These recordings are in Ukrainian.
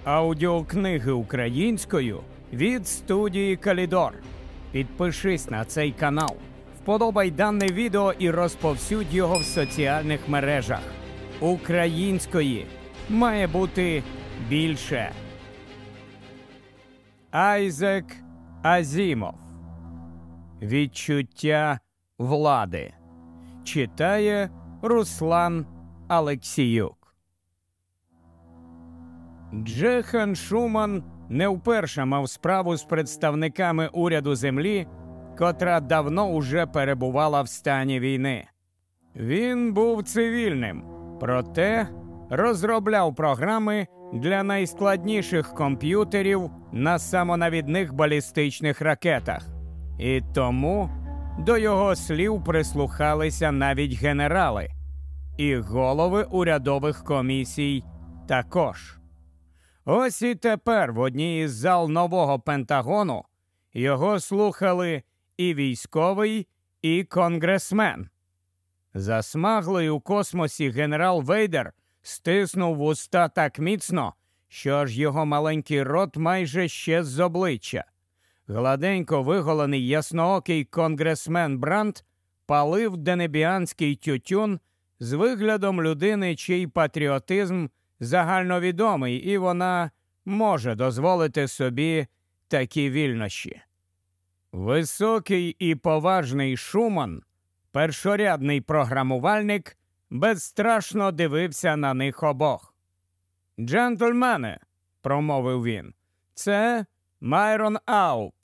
Аудіокниги українською від студії Калідор. Підпишись на цей канал, вподобай дане відео і розповсюдь його в соціальних мережах. Української має бути більше. Айзек Азімов. Відчуття влади. Читає Руслан Алексіюк. Джехан Шуман не вперше мав справу з представниками уряду Землі, котра давно уже перебувала в стані війни. Він був цивільним, проте розробляв програми для найскладніших комп'ютерів на самонавідних балістичних ракетах. І тому до його слів прислухалися навіть генерали. І голови урядових комісій також. Ось і тепер в одній із зал нового Пентагону його слухали і військовий, і конгресмен. Засмаглий у космосі генерал Вейдер стиснув вуста так міцно, що аж його маленький рот майже щез з обличчя. Гладенько виголений ясноокий конгресмен Брандт палив денебіанський тютюн з виглядом людини, чий патріотизм загальновідомий, і вона може дозволити собі такі вільнощі. Високий і поважний Шуман, першорядний програмувальник, безстрашно дивився на них обох. «Джентльмени», – промовив він, – «це Майрон Ауп.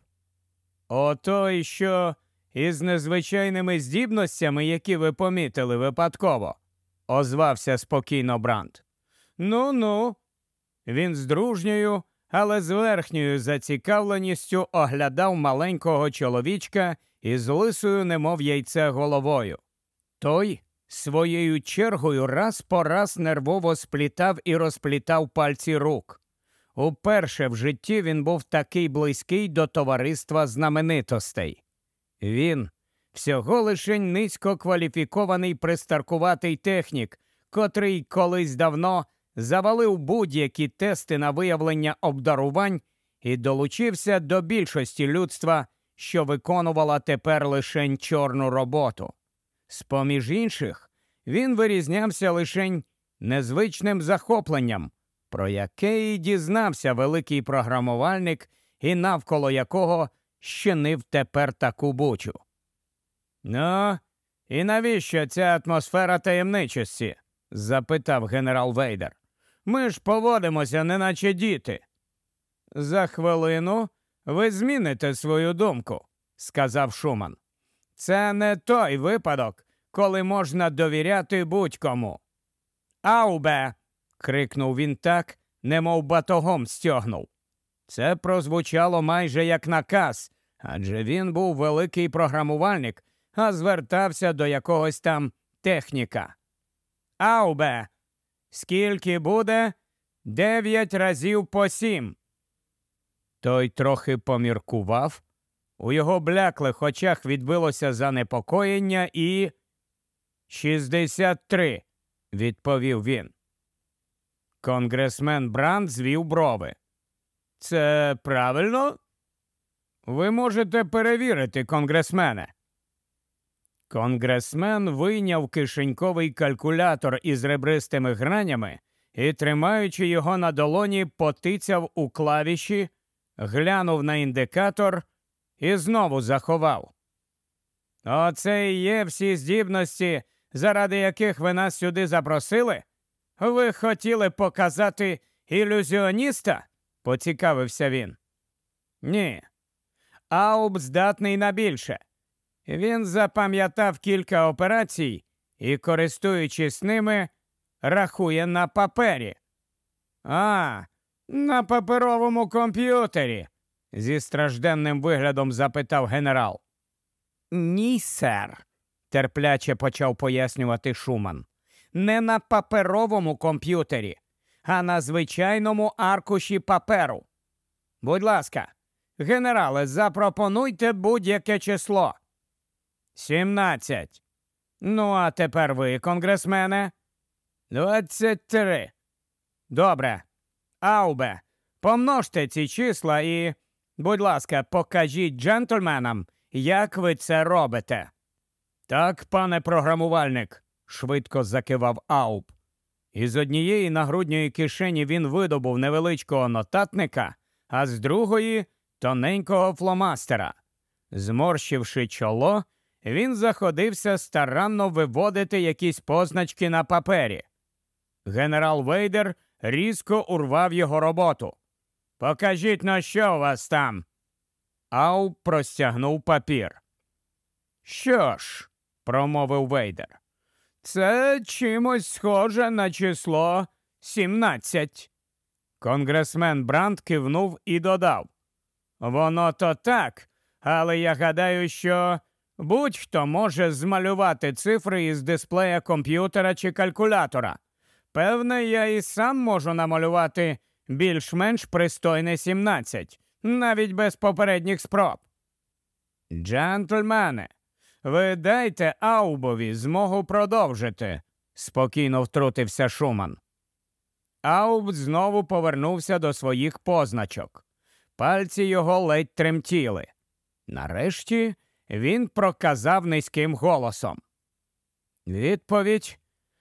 Отой, що із незвичайними здібностями, які ви помітили випадково», – озвався спокійно Брандт. «Ну-ну». Він з дружньою, але з верхньою зацікавленістю оглядав маленького чоловічка із лисою немов яйце головою. Той своєю чергою раз по раз нервово сплітав і розплітав пальці рук. Уперше в житті він був такий близький до товариства знаменитостей. Він всього лишень низькокваліфікований пристаркуватий технік, котрий колись давно завалив будь-які тести на виявлення обдарувань і долучився до більшості людства, що виконувала тепер лишень чорну роботу. З-поміж інших, він вирізнявся лишень незвичним захопленням, про яке і дізнався великий програмувальник, і навколо якого щинив тепер таку бучу. «Ну, і навіщо ця атмосфера таємничості?» – запитав генерал Вейдер. «Ми ж поводимося, неначе діти». «За хвилину ви зміните свою думку», – сказав Шуман. «Це не той випадок, коли можна довіряти будь-кому». «Аубе!» – крикнув він так, немов батогом стьогнув. Це прозвучало майже як наказ, адже він був великий програмувальник, а звертався до якогось там техніка. «Аубе! Скільки буде? 9 разів по 7». Той трохи поміркував, у його бляклих очах відбилося занепокоєння і... «63», – відповів він. Конгресмен Брандт звів брови. «Це правильно?» «Ви можете перевірити, конгресмене». Конгресмен вийняв кишеньковий калькулятор із ребристими гранями і, тримаючи його на долоні, потицяв у клавіші, глянув на індикатор і знову заховав. «Оце і є всі здібності, заради яких ви нас сюди запросили? Ви хотіли показати ілюзіоніста?» – поцікавився він. «Ні. Ауп здатний на більше. Він запам'ятав кілька операцій і, користуючись ними, рахує на папері». «А, на паперовому комп'ютері?» – зі стражденним виглядом запитав генерал. «Ні, сер», – терпляче почав пояснювати Шуман. «Не на паперовому комп'ютері, а на звичайному аркуші паперу. Будь ласка, генерале, запропонуйте будь-яке число». 17. Ну, а тепер ви, конгресмене? 23. Добре. Аубе, Помножте ці числа і, будь ласка, покажіть джентльменам, як ви це робите. Так, пане програмувальник, швидко закивав Ауб. Із однієї нагрудньої кишені він видобув невеличкого нотатника, а з другої – тоненького фломастера. Зморщивши чоло, він заходився старанно виводити якісь позначки на папері. Генерал Вейдер різко урвав його роботу. «Покажіть, на що у вас там?» Ауб простягнув папір. «Що ж», – промовив Вейдер, – «це чимось схоже на число 17. Конгресмен Брандт кивнув і додав. «Воно то так, але я гадаю, що будь-хто може змалювати цифри із дисплея комп'ютера чи калькулятора. Певне, я і сам можу намалювати більш-менш пристойне 17, навіть без попередніх спроб». «Джентльмени, ви дайте Аубові змогу продовжити», – спокійно втрутився Шуман. Ауб знову повернувся до своїх позначок. Пальці його ледь тремтіли. Нарешті він проказав низьким голосом. «Відповідь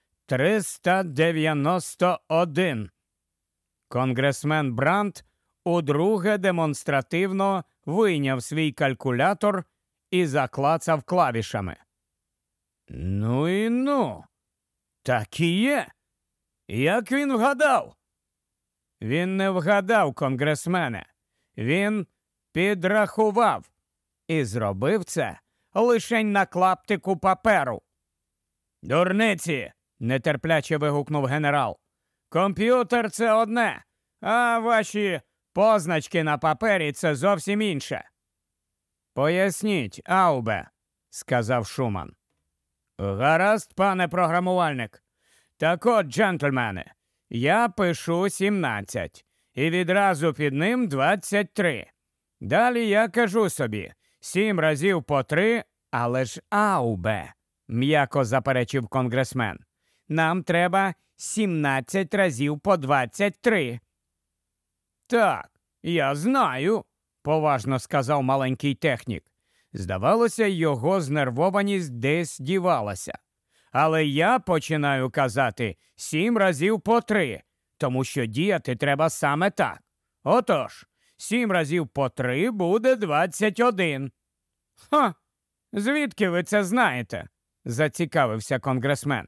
391. Конгресмен Брандт удруге демонстративно вийняв свій калькулятор і заклацав клавішами. «Ну і ну! Так і є! Як він вгадав?» «Він не вгадав, конгресмене. Він підрахував. І зробив це лишень на клаптику паперу». «Дурниці!» – нетерпляче вигукнув генерал. «Комп'ютер – це одне, а ваші позначки на папері – це зовсім інше». «Поясніть, Аубе», – сказав Шуман. «Гаразд, пане програмувальник. Так от, джентльмени, я пишу 17, і відразу під ним 23. Далі я кажу собі 7 разів по 3, але ж Аубе», – м'яко заперечив конгресмен. «Нам треба 17 разів по 23. «Так, я знаю», – поважно сказав маленький технік. Здавалося, його знервованість десь дівалася. «Але я починаю казати 7 разів по 3, тому що діяти треба саме так. Отож, 7 разів по 3 буде 21. «Ха! Звідки ви це знаєте?» – зацікавився конгресмен.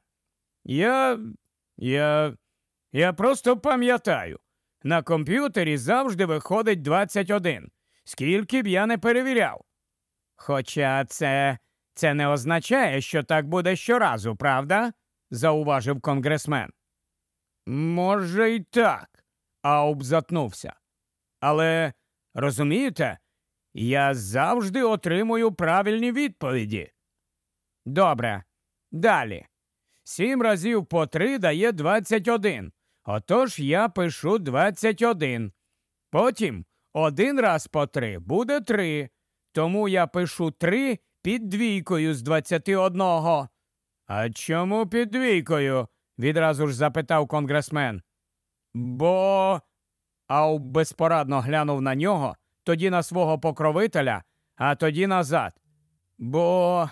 Я просто пам'ятаю. На комп'ютері завжди виходить 21. Скільки б я не перевіряв». «Хоча це не означає, що так буде щоразу, правда?» – зауважив конгресмен. «Може й так», – Ауб затнувся. «Але, розумієте, я завжди отримую правильні відповіді». «Добре, далі. 7 разів по 3 дає 21. Отож я пишу 21. Потім 1 раз по 3 буде 3. Тому я пишу 3 під двійкою з 21. «А чому під двійкою?» – відразу ж запитав конгресмен. «Бо…» Ауб безпорадно глянув на нього, тоді на свого покровителя, а тоді назад. «Бо…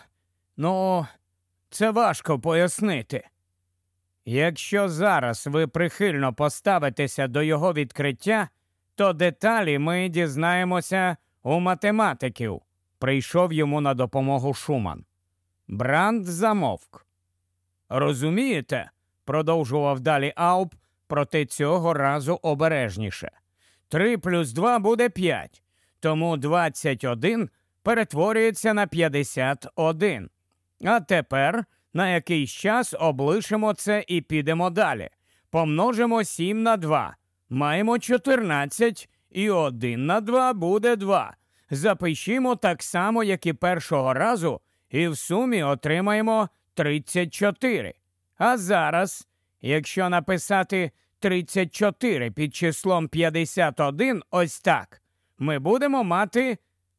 це важко пояснити. Якщо зараз ви прихильно поставитеся до його відкриття, то деталі ми дізнаємося у математиків», – прийшов йому на допомогу Шуман. Брандт замовк. «Розумієте?» – продовжував далі Ауб, проте цього разу обережніше. 3 плюс 2 буде 5, тому 21 перетворюється на 51. А тепер на якийсь час облишимо це і підемо далі. Помножимо 7 на 2. Маємо 14, і 1 на 2 буде 2. Запишімо так само, як і першого разу, і в сумі отримаємо 34. А зараз, якщо написати 34 під числом 51 ось так, ми будемо мати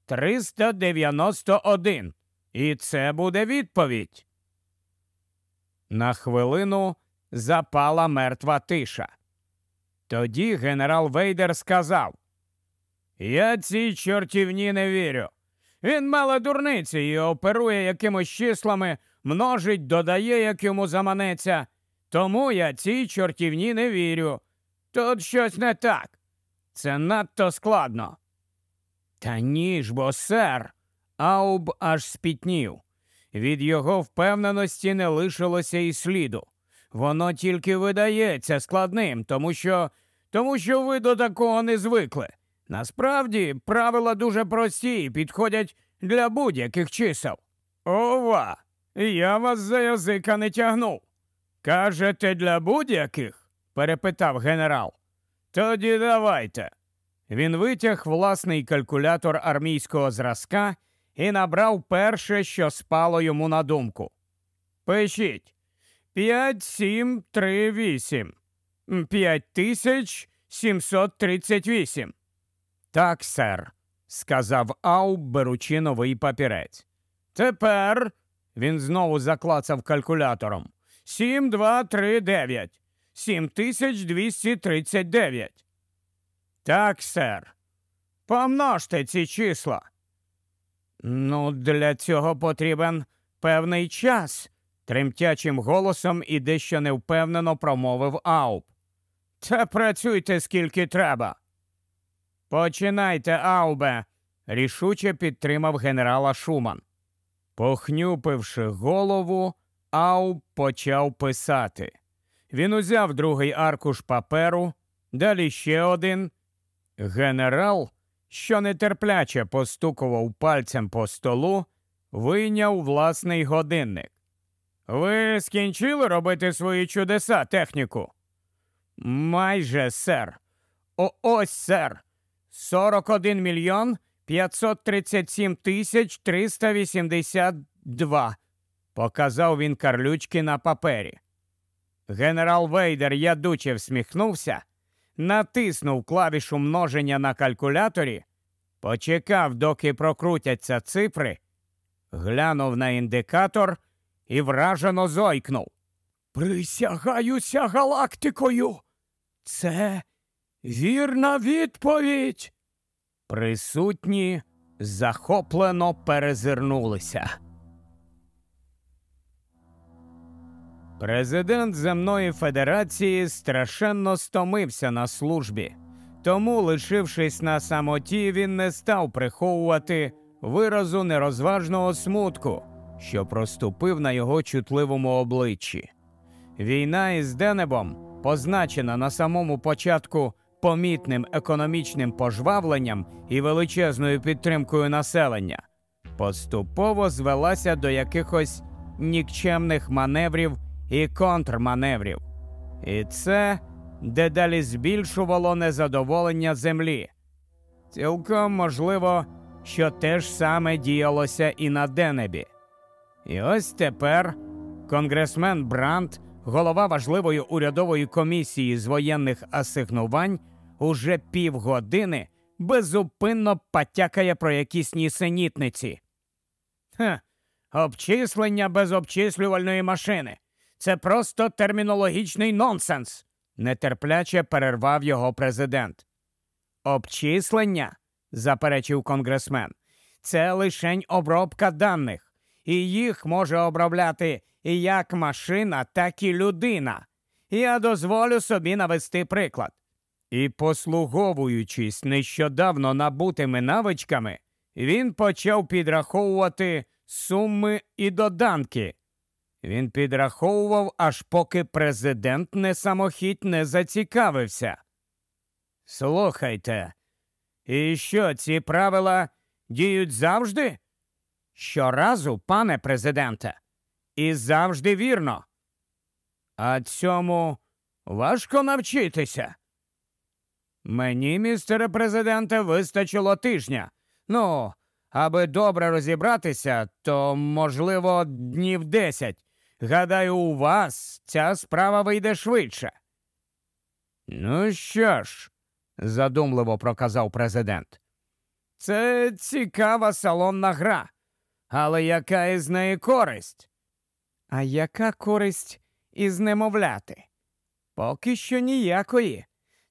391. І це буде відповідь». На хвилину запала мертва тиша. Тоді генерал Вейдер сказав: «Я цій чортівні не вірю. Він мала дурниці і оперує якимось числами, множить, додає, як йому заманеться. Тому я цій чортівні не вірю. Тут щось не так. Це надто складно». «Та ні ж бо, сер!» Ауб аж спітнів. Від його впевненості не лишилося і сліду. Воно тільки видається складним, тому що ви до такого не звикли. Насправді, правила дуже прості і підходять для будь-яких чисел. Ова! Я вас за язика не тягнув. Кажете, для будь-яких? Перепитав генерал. Тоді давайте. Він витяг власний калькулятор армійського зразка і набрав перше, що спало йому на думку. Пишіть. 5738. 5738. Так, сер, сказав Ауб, беручи новий папірець. Тепер, він знову заклацав калькулятором, 7239. 7239. Так, сер. Помножте ці числа. Ну, для цього потрібен певний час, тремтячим голосом і дещо невпевнено промовив Ауб. Та працюйте скільки треба. Починайте, Аубе, рішуче підтримав генерала Шуман. Похнюпивши голову, Ауб почав писати. Він узяв другий аркуш паперу, далі ще один. Генерал, що нетерпляче постукував пальцем по столу, вийняв власний годинник. «Ви скінчили робити свої чудеса, техніку?» «Майже, сер. Ось, сер. 41 мільйон 537 тисяч 382», показав він карлючки на папері. Генерал Вейдер ядуче всміхнувся, натиснув клавішу множення на калькуляторі, почекав, доки прокрутяться цифри, глянув на індикатор і вражено зойкнув. «Присягаюся галактикою! Це вірна відповідь!» Присутні захоплено перезирнулися. Президент Земної Федерації страшенно стомився на службі, тому, лишившись на самоті, він не став приховувати виразу нерозважного смутку, що проступив на його чутливому обличчі. Війна із Денебом, позначена на самому початку помітним економічним пожвавленням і величезною підтримкою населення, поступово звелася до якихось нікчемних маневрів і контрманеврів. І це дедалі збільшувало незадоволення землі. Цілком можливо, що те ж саме діялося і на Денебі. І ось тепер конгресмен Брандт, голова важливої урядової комісії з воєнних асигнувань, уже півгодини безупинно потякає про якісь нісенітниці. Обчислення без обчислювальної машини. Це просто термінологічний нонсенс, нетерпляче перервав його президент. Обчислення, заперечив конгресмен, це лишень обробка даних, і їх може обробляти і як машина, так і людина. Я дозволю собі навести приклад. І, послуговуючись нещодавно набутими навичками, він почав підраховувати суми і доданки. Він підраховував, аж поки президент не самохідь не зацікавився. Слухайте, і що, ці правила діють завжди? Щоразу, пане президенте. І завжди вірно. А цьому важко навчитися. Мені, містере президенте, вистачило тижня. Ну, аби добре розібратися, то, можливо, днів 10. Гадаю, у вас ця справа вийде швидше. Ну що ж, задумливо проказав президент. Це цікава салонна гра. Але яка із неї користь? А яка користь із немовляти? Поки що ніякої.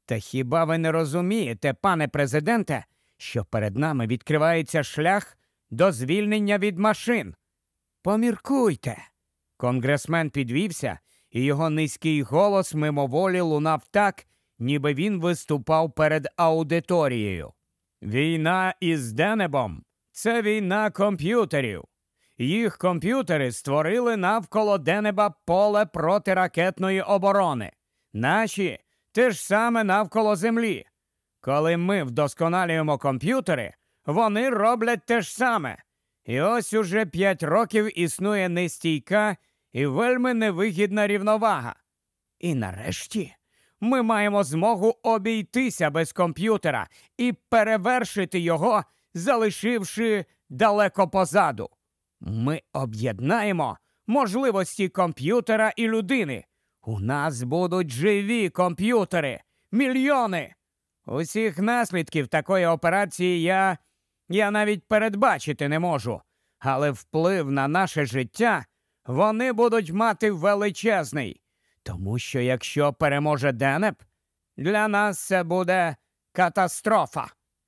Та хіба ви не розумієте, пане президенте, що перед нами відкривається шлях до звільнення від машин? Поміркуйте. Конгресмен підвівся, і його низький голос мимоволі лунав так, ніби він виступав перед аудиторією. Війна із Денебом – це війна комп'ютерів. Їх комп'ютери створили навколо Денеба поле протиракетної оборони. Наші – те ж саме навколо Землі. Коли ми вдосконалюємо комп'ютери, вони роблять те ж саме. І ось уже 5 років існує нестійка і вельми невигідна рівновага. І нарешті ми маємо змогу обійтися без комп'ютера і перевершити його, залишивши далеко позаду. Ми об'єднаємо можливості комп'ютера і людини. У нас будуть живі комп'ютери, мільйони. Усіх наслідків такої операції я навіть передбачити не можу. Але вплив на наше життя вони будуть мати величезний. Тому що якщо переможе Денеб, для нас це буде катастрофа.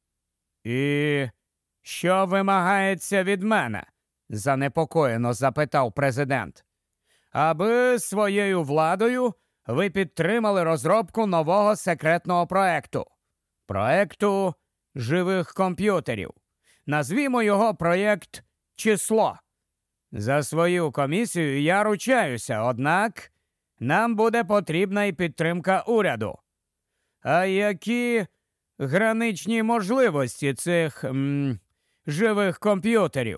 І що вимагається від мене? Занепокоєно запитав президент. Аби своєю владою ви підтримали розробку нового секретного проекту. Проекту живих комп'ютерів. Назвімо його проєкт «Число». За свою комісію я ручаюся, однак нам буде потрібна і підтримка уряду. А які граничні можливості цих живих комп'ютерів?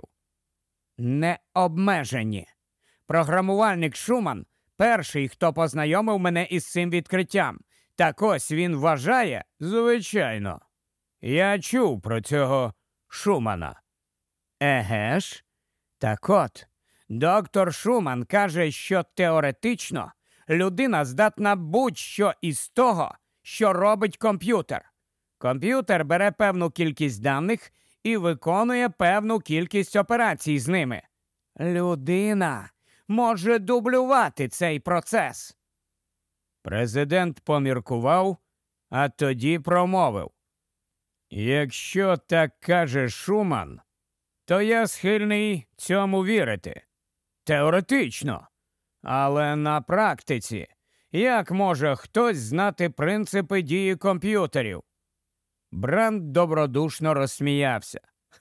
Необмежені. Програмувальник Шуман – перший, хто познайомив мене із цим відкриттям. Так ось він вважає, звичайно. Я чув про цього Шумана. Еге ж? Так от, доктор Шуман каже, що теоретично людина здатна будь-що із того, що робить комп'ютер. Комп'ютер бере певну кількість даних і виконує певну кількість операцій з ними. Людина може дублювати цей процес. Президент поміркував, а тоді промовив. Якщо так каже Шуман, то я схильний цьому вірити. Теоретично. Але на практиці, як може хтось знати принципи дії комп'ютерів? Бранд добродушно розсміявся.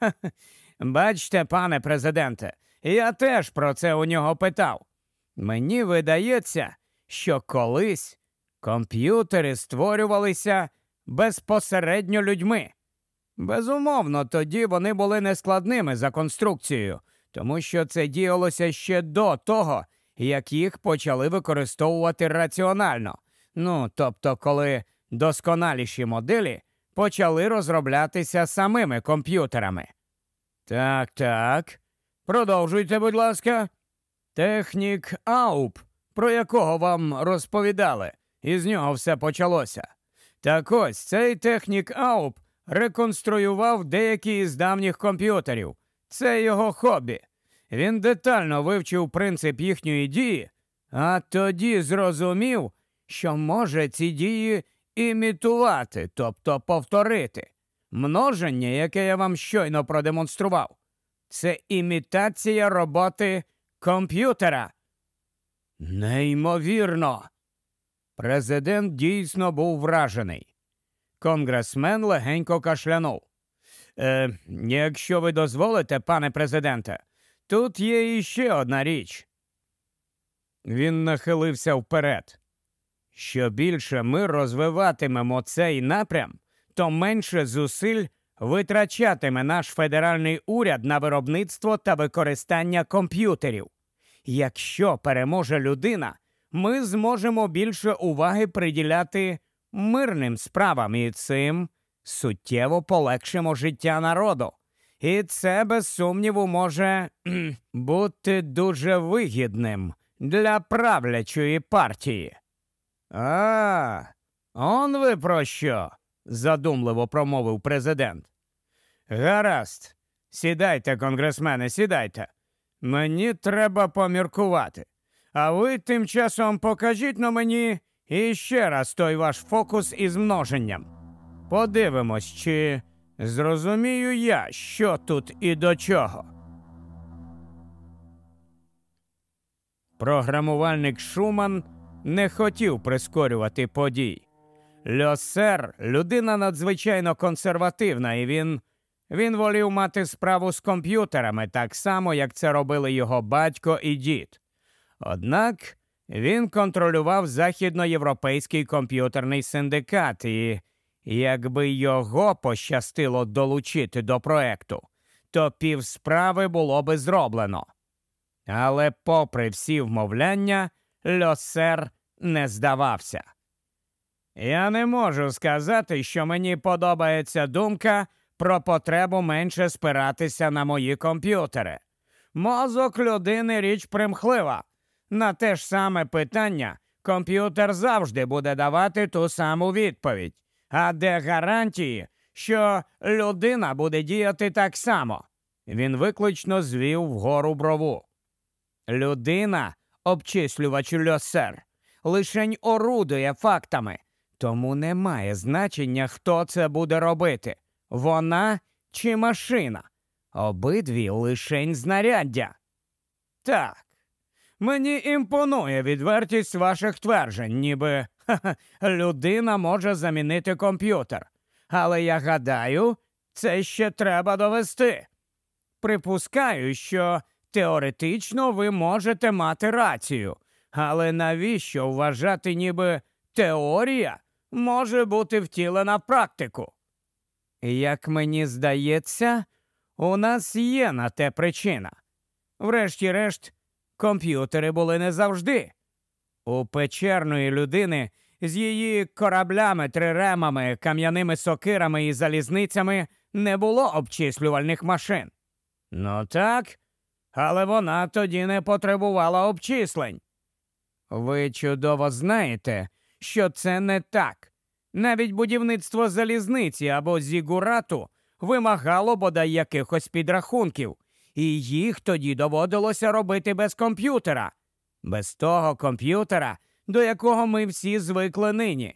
Бачте, пане президенте, я теж про це у нього питав. Мені видається, що колись комп'ютери створювалися безпосередньо людьми. Безумовно, тоді вони були нескладними за конструкцією, тому що це діялося ще до того, як їх почали використовувати раціонально. Тобто, коли досконаліші моделі почали розроблятися самими комп'ютерами. Так. Продовжуйте, будь ласка. Технік Ауп, про якого вам розповідали, із нього все почалося. Так ось, цей технік Ауп реконструював деякі із давніх комп'ютерів. Це його хобі. Він детально вивчив принцип їхньої дії, а тоді зрозумів, що може ці дії імітувати, тобто повторити. Множення, яке я вам щойно продемонстрував, це імітація роботи комп'ютера. Неймовірно! Президент дійсно був вражений. Конгресмен легенько кашлянув. Якщо ви дозволите, пане президенте, тут є іще одна річ. Він нахилився вперед. Що більше ми розвиватимемо цей напрям, то менше зусиль витрачатиме наш федеральний уряд на виробництво та використання комп'ютерів. Якщо переможе людина, ми зможемо більше уваги приділяти мирним справам і цим суттєво полегшимо життя народу. І це, без сумніву, може бути дуже вигідним для правлячої партії. Он ви про що? Задумливо промовив президент. Гаразд. Сідайте, конгресмени, сідайте. Мені треба поміркувати. А ви тим часом покажіть на мені І ще раз той ваш фокус із множенням. Подивимось, чи зрозумію я, що тут і до чого. Програмувальник Шуман не хотів прискорювати подій. Льосер – людина надзвичайно консервативна, і він волів мати справу з комп'ютерами так само, як це робили його батько і дід. Однак він контролював західноєвропейський комп'ютерний синдикат, і якби його пощастило долучити до проекту, то півсправи було би зроблено. Але попри всі вмовляння, Льосер не здавався. Я не можу сказати, що мені подобається думка про потребу менше спиратися на мої комп'ютери. Мозок людини – річ примхлива. На те ж саме питання комп'ютер завжди буде давати ту саму відповідь. А де гарантії, що людина буде діяти так само? Він виклично звів вгору брову. Людина, обчислювач Льосер, лишень орудує фактами. Тому не має значення, хто це буде робити – вона чи машина. Обидві лишень знаряддя. Так, мені імпонує відвертість ваших тверджень, ніби людина може замінити комп'ютер. Але я гадаю, це ще треба довести. Припускаю, що теоретично ви можете мати рацію. Але навіщо вважати, ніби теорія може бути втілена в практику? Як мені здається, у нас є на те причина. Врешті-решт, комп'ютери були не завжди. У печерної людини з її кораблями, триремами, кам'яними сокирами і залізницями не було обчислювальних машин. Ну так, але вона тоді не потребувала обчислень. Ви чудово знаєте, що це не так. Навіть будівництво залізниці або зігурату вимагало бодай якихось підрахунків, і їх тоді доводилося робити без комп'ютера. Без того комп'ютера, до якого ми всі звикли нині.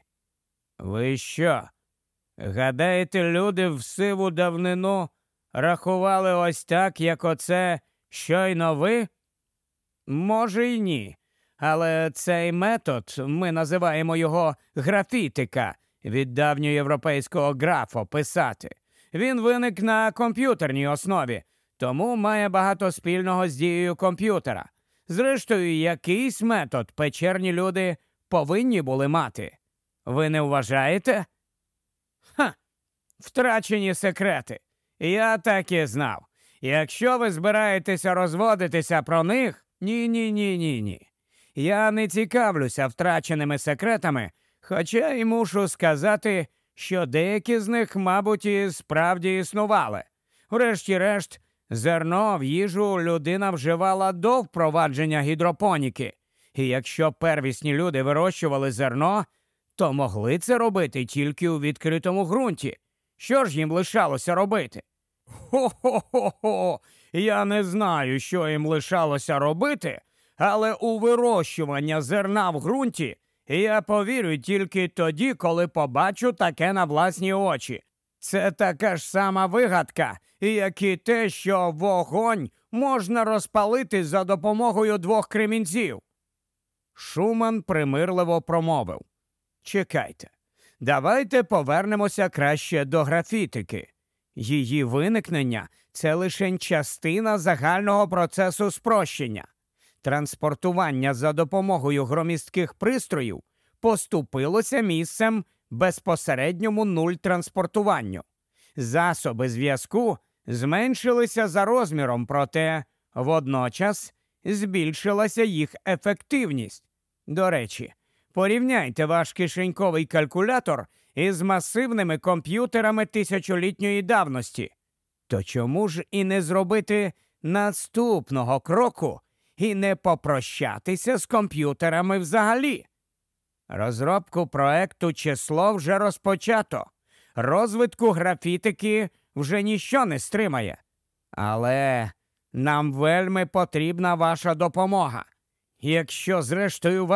Ви що, гадаєте, люди в сиву давнину рахували ось так, як оце щойно ви? Може й ні. Але цей метод, ми називаємо його графітика, від давньоєвропейського графо писати. Він виник на комп'ютерній основі, тому має багато спільного з дією комп'ютера. Зрештою, якийсь метод печерні люди повинні були мати. Ви не вважаєте? Втрачені секрети. Я так і знав. Якщо ви збираєтеся розводитися про них, ні. Я не цікавлюся втраченими секретами, хоча й мушу сказати, що деякі з них, мабуть, і справді існували. Врешті-решт, зерно в їжу людина вживала до впровадження гідропоніки. І якщо первісні люди вирощували зерно, то могли це робити тільки у відкритому ґрунті. Що ж їм лишалося робити? Хо-хо-хо-хо! Я не знаю, що їм лишалося робити, але у вирощування зерна в ґрунті я повірю тільки тоді, коли побачу таке на власні очі. Це така ж сама вигадка, як і те, що вогонь можна розпалити за допомогою двох кремінців. Шуман примирливо промовив. Чекайте, давайте повернемося краще до графітики. Її виникнення – це лише частина загального процесу спрощення. Транспортування за допомогою громістких пристроїв поступилося місцем безпосередньому нуль-транспортуванню. Засоби зв'язку зменшилися за розміром, проте водночас збільшилася їх ефективність. До речі, порівняйте ваш кишеньковий калькулятор із масивними комп'ютерами тисячолітньої давності. То чому ж і не зробити наступного кроку і не попрощатися з комп'ютерами взагалі? Розробку проекту «Число» вже розпочато. Розвитку графітики вже ніщо не стримає. Але нам вельми потрібна ваша допомога. Якщо, зрештою, вас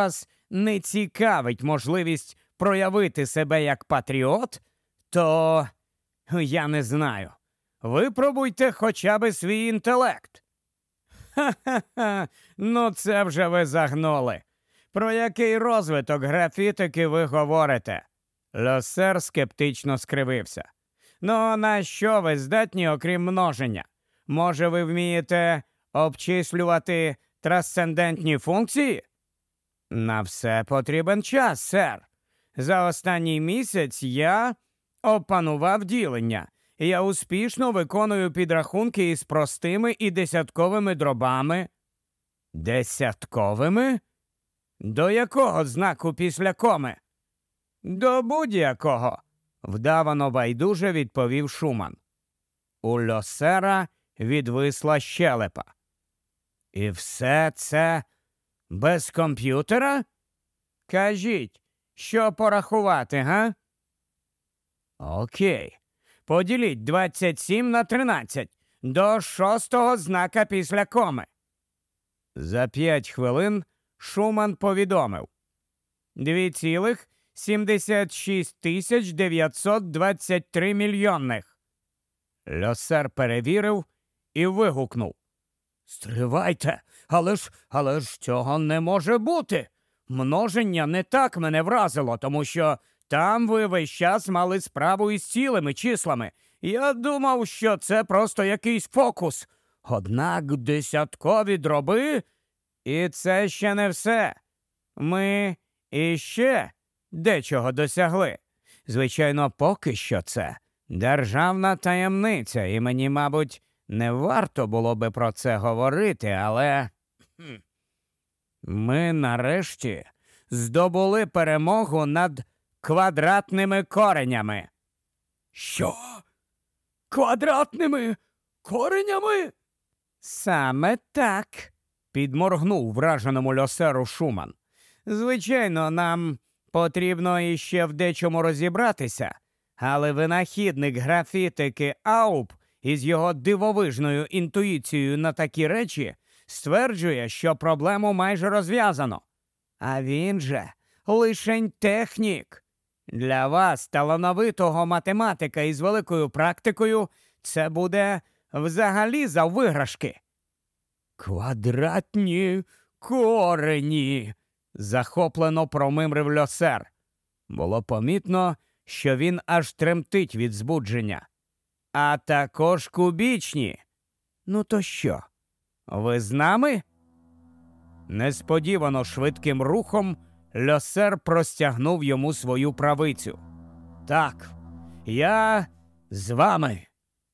не цікавить можливість проявити себе як патріот, то я не знаю. Випробуйте хоча б свій інтелект. Ха-ха-ха, ну це вже ви загнули. Про який розвиток графітики ви говорите? Льосер скептично скривився. Ну, на що ви здатні, окрім множення? Може, ви вмієте обчислювати трансцендентні функції? На все потрібен час, сер. За останній місяць я опанував ділення. Я успішно виконую підрахунки із простими і десятковими дробами. Десятковими? До якого знаку після коми? До будь-якого, вдавано байдуже відповів Шуман. У Льосера відвисла щелепа. І все це без комп'ютера? Кажіть, що порахувати, га? Окей. Поділіть 27 на 13 до шостого знака після коми. За 5 хвилин Шуман повідомив. 2,76 923 мільйонних. Льосер перевірив і вигукнув. Стривайте, але ж цього не може бути. Множення не так мене вразило, тому що там ви весь час мали справу із цілими числами. Я думав, що це просто якийсь фокус. Однак десяткові дроби? І це ще не все. Ми іще дечого досягли. Звичайно, поки що це державна таємниця, і мені, мабуть, не варто було би про це говорити, але ми нарешті здобули перемогу над квадратними коренями. Що? Квадратними коренями? Саме так, підморгнув враженому Льосеру Шуман. Звичайно, нам потрібно іще в дечому розібратися, але винахідник графітики Ауп із його дивовижною інтуїцією на такі речі стверджує, що проблему майже розв'язано. А він же лишень технік. Для вас, талановитого математика із великою практикою, це буде взагалі за виграшки. Квадратні корені, захоплено промимрив Льосер. Було помітно, що він аж тремтить від збудження. А також кубічні. Ну то що, ви з нами? Несподівано швидким рухом Льосер простягнув йому свою правицю. Так, я з вами.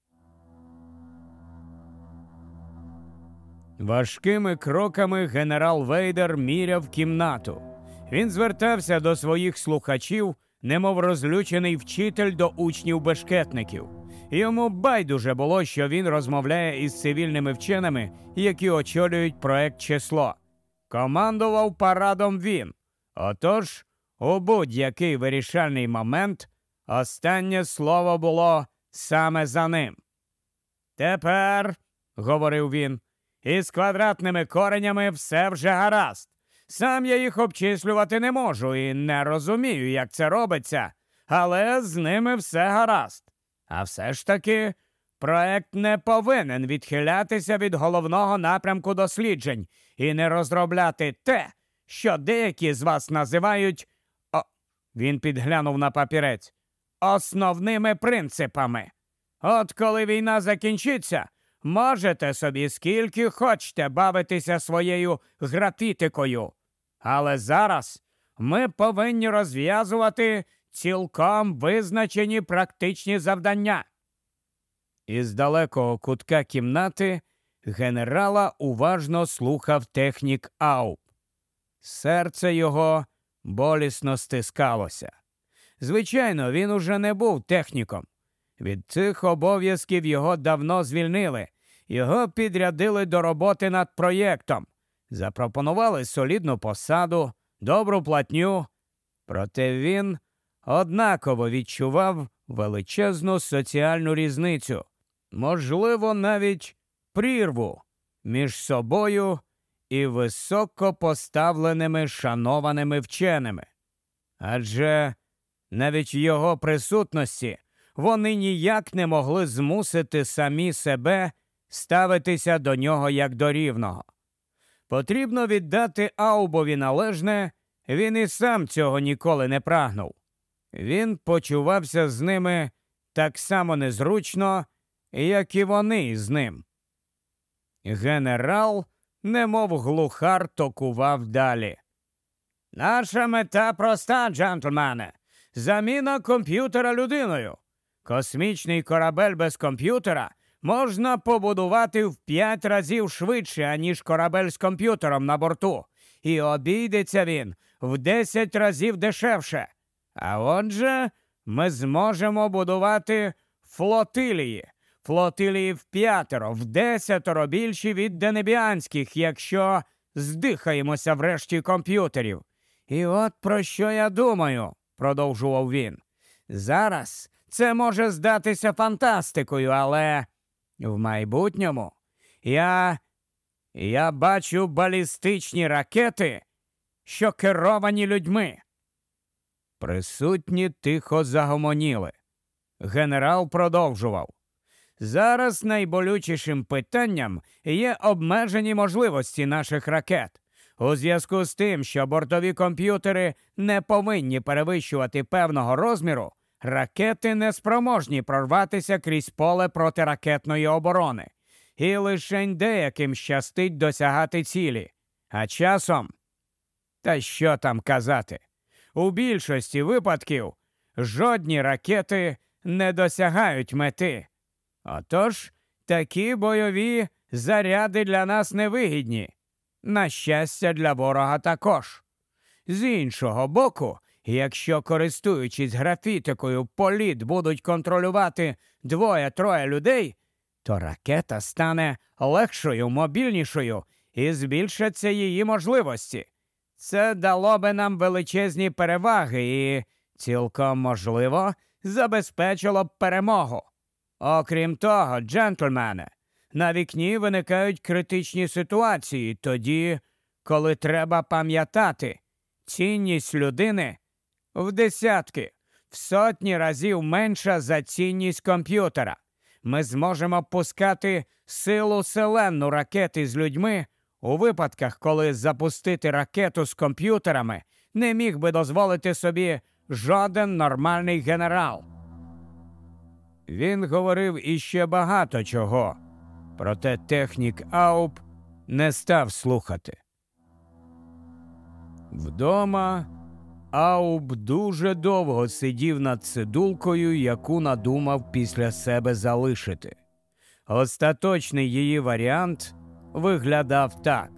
Важкими кроками генерал Вейдер міряв кімнату. Він звертався до своїх слухачів, немов розлючений вчитель до учнів-бешкетників. Йому байдуже було, що він розмовляє із цивільними вченими, які очолюють проект «Число». Командував парадом він. Отож, у будь-який вирішальний момент останнє слово було саме за ним. «Тепер, – говорив він, – із квадратними коренями все вже гаразд. Сам я їх обчислювати не можу і не розумію, як це робиться, але з ними все гаразд. А все ж таки, проект не повинен відхилятися від головного напрямку досліджень і не розробляти те, що деякі з вас називають, він підглянув на папірець, основними принципами. От коли війна закінчиться, можете собі скільки хочете бавитися своєю графітикою. Але зараз ми повинні розв'язувати цілком визначені практичні завдання. Із далекого кутка кімнати генерала уважно слухав технік Ауп. Серце його болісно стискалося. Звичайно, він уже не був техніком. Від цих обов'язків його давно звільнили. Його підрядили до роботи над проєктом. Запропонували солідну посаду, добру платню. Проте він однаково відчував величезну соціальну різницю, можливо, навіть прірву між собою і високо поставленими шанованими вченими. Адже навіть в його присутності вони ніяк не могли змусити самі себе ставитися до нього як до рівного. Потрібно віддати Аубові належне, він і сам цього ніколи не прагнув. Він почувався з ними так само незручно, як і вони з ним. Генерал, немов глухар, токував далі. «Наша мета проста, джентльмени. Заміна комп'ютера людиною. Космічний корабель без комп'ютера можна побудувати в 5 разів швидше, аніж корабель з комп'ютером на борту. І обійдеться він в 10 разів дешевше. А отже, ми зможемо будувати флотилії. Флотилії в 5, в 10 більші від денебіанських, якщо здихаємося врешті комп'ютерів. І от про що я думаю, продовжував він. Зараз це може здатися фантастикою, але в майбутньому я бачу балістичні ракети, що керовані людьми. Присутні тихо загомоніли. Генерал продовжував. Зараз найболючішим питанням є обмежені можливості наших ракет. У зв'язку з тим, що бортові комп'ютери не повинні перевищувати певного розміру, ракети не спроможні прорватися крізь поле протиракетної оборони. І лише деяким щастить досягати цілі. А часом, та що там казати, у більшості випадків жодні ракети не досягають мети. Отож, такі бойові заряди для нас невигідні. На щастя, для ворога також. З іншого боку, якщо, користуючись графітикою, політ будуть контролювати 2-3 людей, то ракета стане легшою, мобільнішою і збільшаться її можливості. Це дало би нам величезні переваги і, цілком можливо, забезпечило б перемогу. Окрім того, джентльмени, на вікні виникають критичні ситуації тоді, коли треба пам'ятати, цінність людини в десятки, в сотні разів менша за цінність комп'ютера. Ми зможемо пускати силу селенну ракети з людьми у випадках, коли запустити ракету з комп'ютерами не міг би дозволити собі жоден нормальний генерал. Він говорив іще багато чого, проте технік Ауб не став слухати. Вдома Ауб дуже довго сидів над цидулкою, яку надумав після себе залишити. Остаточний її варіант виглядав так.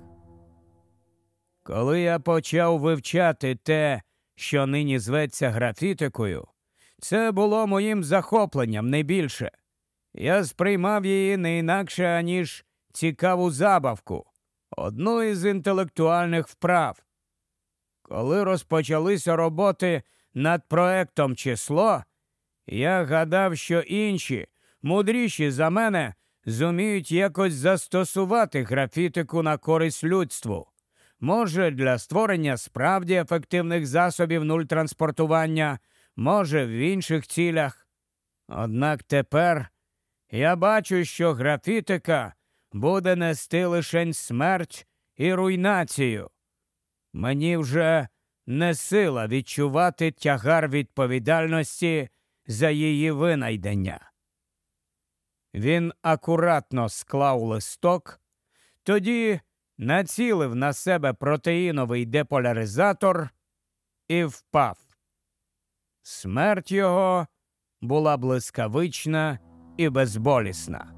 Коли я почав вивчати те, що нині зветься графітикою, це було моїм захопленням, не більше. Я сприймав її не інакше, аніж цікаву забавку, одну із інтелектуальних вправ. Коли розпочалися роботи над проектом «Число», я гадав, що інші, мудріші за мене, зуміють якось застосувати графітику на користь людству. Може, для створення справді ефективних засобів нуль-транспортування, може, в інших цілях. Однак тепер я бачу, що графітика буде нести лише смерть і руйнацію. Мені вже не сила відчувати тягар відповідальності за її винайдення. Він акуратно склав листок, тоді націлив на себе протеїновий деполяризатор і впав. Смерть його була блискавична і безболісна.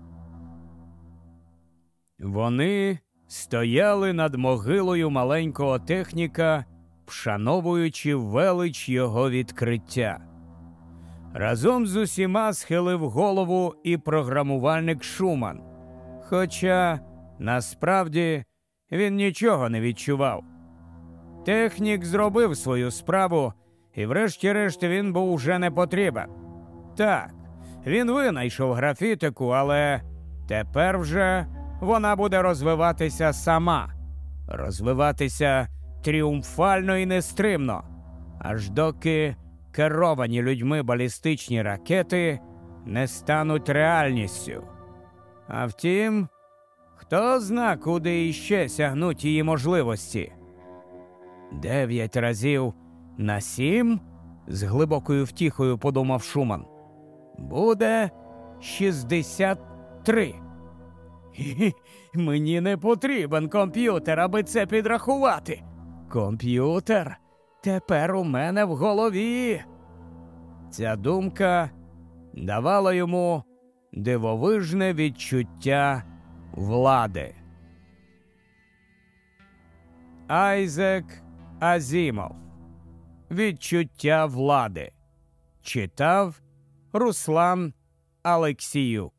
Вони стояли над могилою маленького техніка, вшановуючи велич його відкриття. Разом з усіма схилив голову і програмувальник Шуман, хоча, насправді, він нічого не відчував. Технік зробив свою справу, і врешті-решт він був уже не потрібен. Так, він винайшов графітику, але тепер вже вона буде розвиватися сама. розвиватися тріумфально і нестримно, аж доки керовані людьми балістичні ракети не стануть реальністю. А втім, хто зна, куди іще сягнуть її можливості? 9 разів на 7, з глибокою втіхою подумав Шуман, буде 63. Мені не потрібен комп'ютер, аби це підрахувати. Комп'ютер тепер у мене в голові. Ця думка давала йому дивовижне відчуття влади. Айзек Азімов. Відчуття влади. Читав Руслан Алексіюк.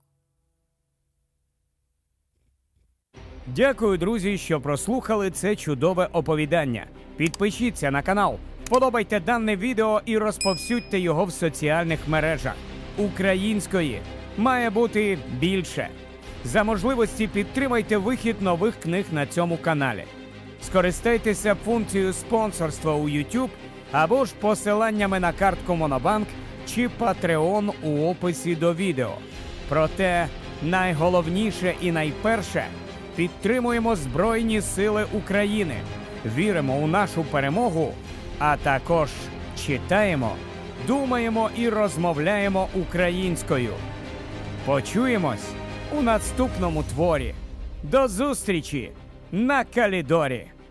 Дякую, друзі, що прослухали це чудове оповідання. Підпишіться на канал, вподобайте дане відео і розповсюдьте його в соціальних мережах. Української має бути більше. За можливості підтримайте вихід нових книг на цьому каналі. Скористайтеся функцією спонсорства у YouTube або ж посиланнями на картку Монобанк чи Patreon у описі до відео. Проте найголовніше і найперше – підтримуємо Збройні Сили України, віримо у нашу перемогу, а також читаємо, думаємо і розмовляємо українською. Почуємось у наступному творі. До зустрічі на Калідорі!